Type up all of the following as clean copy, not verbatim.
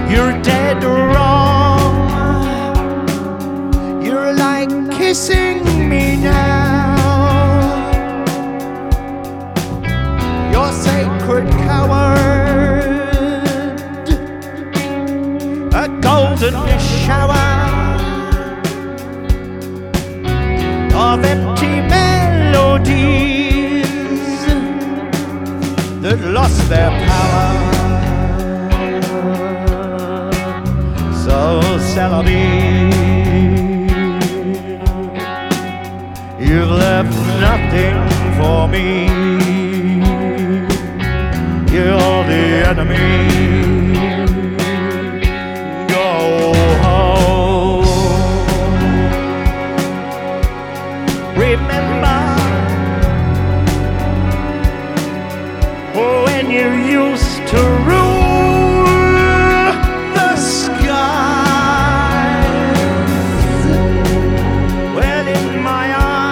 You're dead wrong. You're like kissing me now. You're sacred coward, a golden shower of empty melodies that lost their power. So Celavi, you've left nothing for me. You're the enemy. Go home. Remember when you used to rule the skies? Well, in my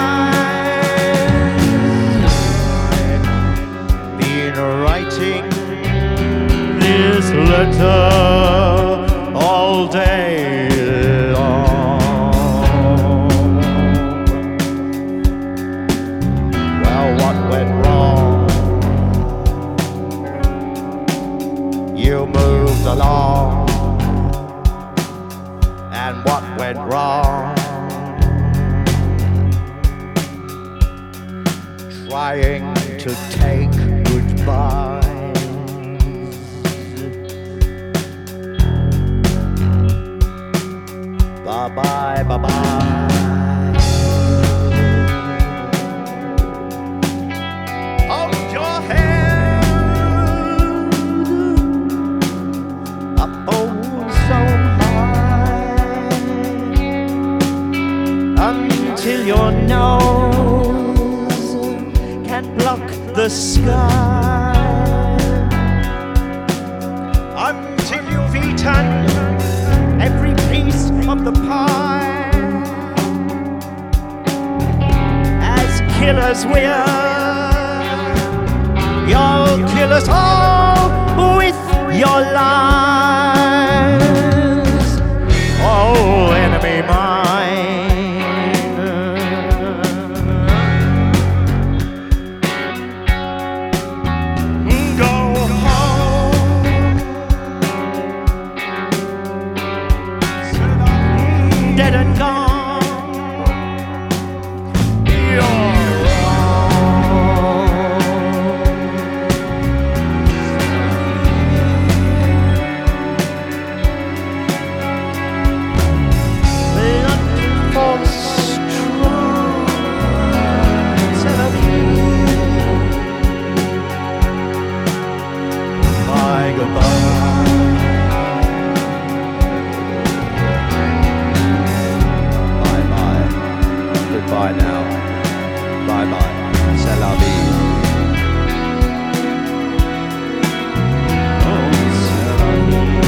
eyes, I've been writing this letter all day long. Well, what went wrong? You moved along. And what went wrong? Trying to take goodbye. Bye-bye, bye-bye. Hold your head up oh so high until your nose can block the sky, until you've eaten every piece of the pie. As killers we're, you'll kill us all with your lies. Oh, enemy mine, go home. Dead and gone. You're bye now. Bye-bye. C'est la vie. Oh, c'est la vie.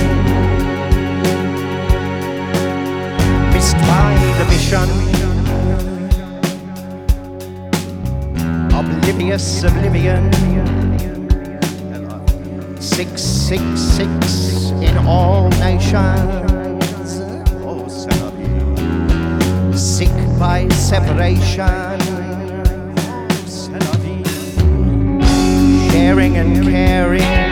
Missed by the mission. Oblivious oblivion. 666 in all nations. Oh, c'est la vie. Sick by separation, sharing and caring.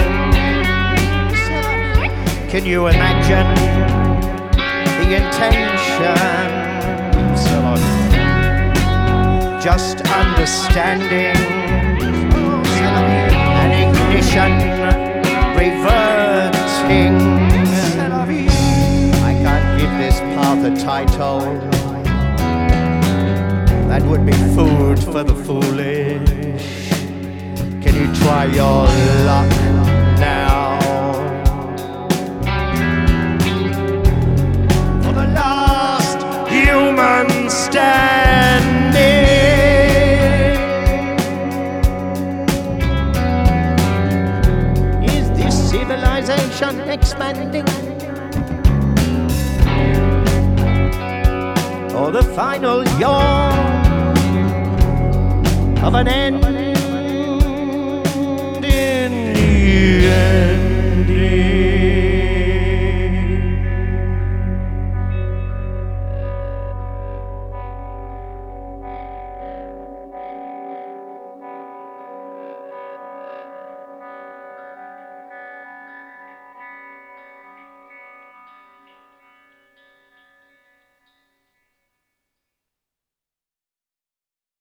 Can you imagine the intention? Just understanding an ignition reverting. I can't give this path a title. That would be food for the foolish. Can you try your luck now? For the last human standing. Is this civilization expanding? Or the final yawn of an end in the end?